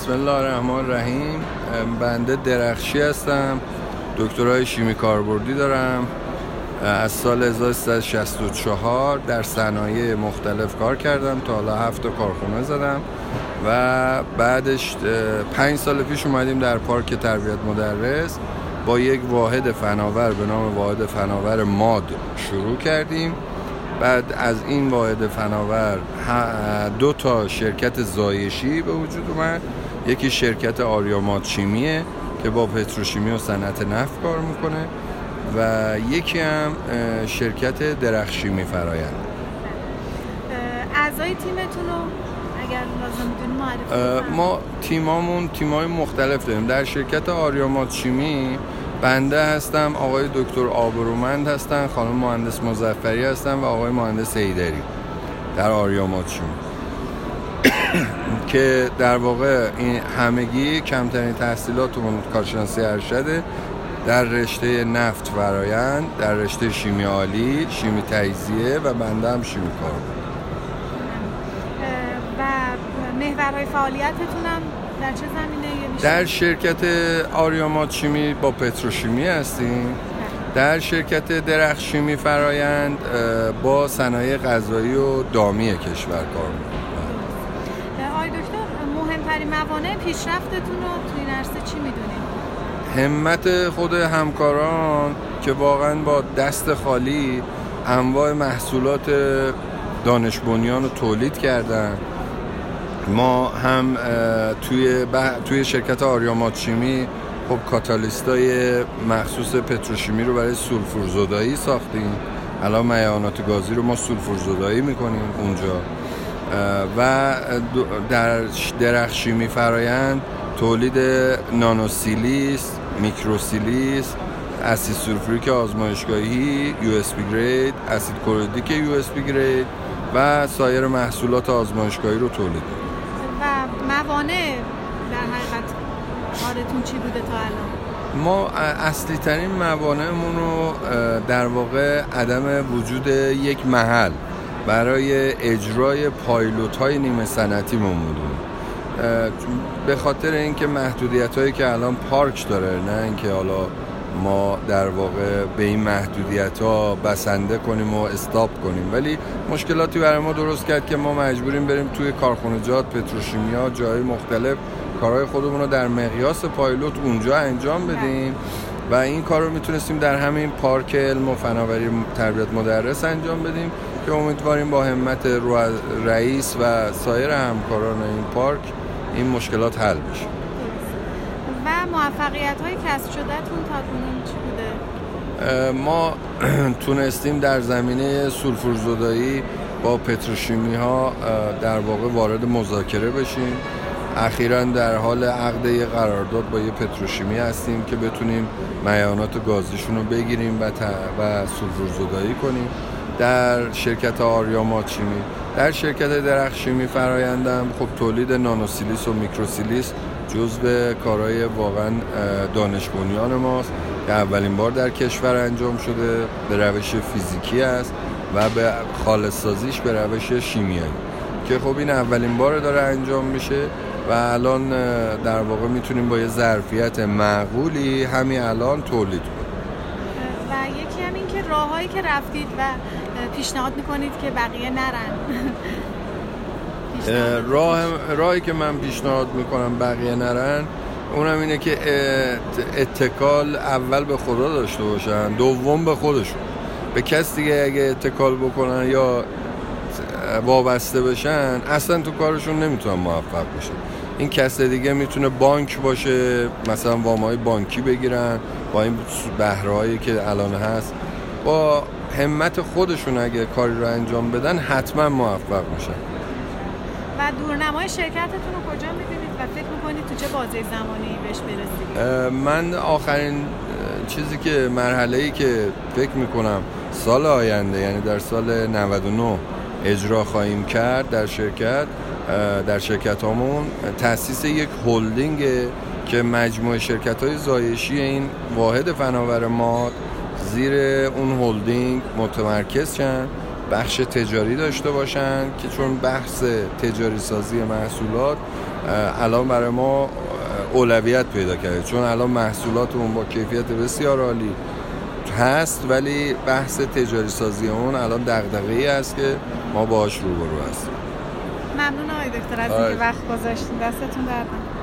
بسم الله الرحمن الرحیم. بنده درخشی هستم، دکترای شیمی کاربردی دارم. از سال 1364 در صنایع مختلف کار کردم، تا حالا 7 کارخونه زدم و بعدش 5 سال پیش اومدیم در پارک تربیت مدرس با یک واحد فناور به نام واحد فناور ماد شروع کردیم. بعد از این واحد فناور 2 تا شرکت زایشی به وجود اومد. یکی شرکت آریاماد شیمیه که با پتروشیمی و صنعت نفت کار میکنه و یکی هم شرکت درخشیمی فرایند. اعضای تیمتون رو اگر لازم میدونی معرفی کنید. ما تیمای مختلف داریم. در شرکت آریاماد شیمی بنده هستم، آقای دکتر آبرومند هستن، خانم مهندس مظفری هستن و آقای مهندس حیدری در آریاماد شیمی که در واقع این همگی کمترین تحصیلاتمون کارشناسی ارشده در رشته نفت فرایند، در رشته شیمی عالی، شیمی تجزیه و بنده هم شیمی کار. و محورهای فعالیتتون هم در چه زمینه میشه؟ در شرکت آریاماد شیمی با پتروشیمی هستیم. در شرکت درخشیمی فرایند با صنایع غذایی و دامی کشور کار می‌کنیم. آقای دکتر، مهمترین موانع پیشرفتتون رو توی این عرصه چی میدونید؟ همت خود همکاران که واقعا با دست خالی انواع محصولات دانش بنیان رو تولید کردن. ما هم توی شرکت آریاماد شیمی خب کاتالیستای مخصوص پتروشیمی رو برای سولفور زدایی ساختیم. الان میعانات گازی رو ما سولفور زدایی میکنیم اونجا. و در درخشیمی فرایند تولید نانوسیلیس، میکروسیلیس، اسید سولفوریک آزمایشگاهی USB گرید، اسید کلوریدیک USB گرید و سایر محصولات آزمایشگاهی رو تولید می‌کنیم. و موانع در حقیقت کارتون چی بوده تا الان؟ ما اصلی ترین موانعمون رو در واقع عدم وجود یک محل برای اجرای پایلوت های نیمه صنعتی می‌دونیم. به خاطر اینکه محدودیت هایی که الان پارک داره، نه اینکه حالا ما در واقع به این محدودیت ها بسنده کنیم و استاپ کنیم، ولی مشکلاتی برای ما درست کرد که ما مجبوریم بریم توی کارخانجات، پتروشیمیا، جای مختلف کارهای خودمون رو در مقیاس پایلوت اونجا انجام بدیم و این کار رو میتونستیم در همین پارک علم و فناوری تربیت مدرس انجام بدیم که امیدواریم با همت رئیس و سایر همکاران این پارک این مشکلات حل بشه. و موفقیت‌های کسب شده‌تون تا کنون چی بوده؟ ما تونستیم در زمینه سولفور زدایی با پتروشیمی ها در واقع وارد مذاکره بشیم. اخیراً در حال عقد یه قرارداد با یه پتروشیمی هستیم که بتونیم میعانات گازیشون رو بگیریم و سولفور زدایی کنیم. در شرکت آریاماد شیمی، در شرکت درخشیمی فرایندم خب تولید نانوسیلیس و میکروسیلیس جزو کارهای واقعا دانش بنیان ماست که اولین بار در کشور انجام شده. به روش فیزیکی است و به خالص سازیش به روش شیمیایی که خب این اولین بار داره انجام میشه و الان در واقع میتونیم با یه ظرفیت معقولی همین الان تولید کنیم. و یکی هم این که راههایی که رفتید و پیشنهاد میکنید که بقیه نرن. راهی که من پیشنهاد میکنم بقیه نرن اونم اینه که اتکال اول به خدا داشته باشن، دوم به خودشون. به کس دیگه اگه اتکال بکنن یا وابسته بشن اصلا تو کارشون نمیتونن موفق بشن. این کس دیگه میتونه بانک باشه، مثلا وامای بانکی بگیرن با این بهره‌هایی که الان هست. با همت خودشون اگه کاری رو انجام بدن حتما موفق میشن. و دورنمای شرکتتون رو کجا می‌بینید و فکر می‌کنید تو چه بازه زمانی بهش برسید؟ من آخرین چیزی که مرحله‌ای که فکر می‌کنم سال آینده، یعنی در سال 99 اجرا خواهیم کرد در شرکت هامون، تأسیس یک هلدینگ که مجموعه شرکت‌های زایشی این واحد فناور ماد زیر اون هلدینگ متمرکز شن بخش تجاری داشته باشن که چون بحث تجاری سازی محصولات الان برای ما اولویت پیدا کرده، چون الان محصولاتمون با کیفیت بسیار عالی هست ولی بحث تجاری سازی اون الان دغدغه‌ای است که ما باهاش روبرو هستیم. ممنون آقای دکتر از اینکه وقت گذاشتین. دستتون درد نکنه.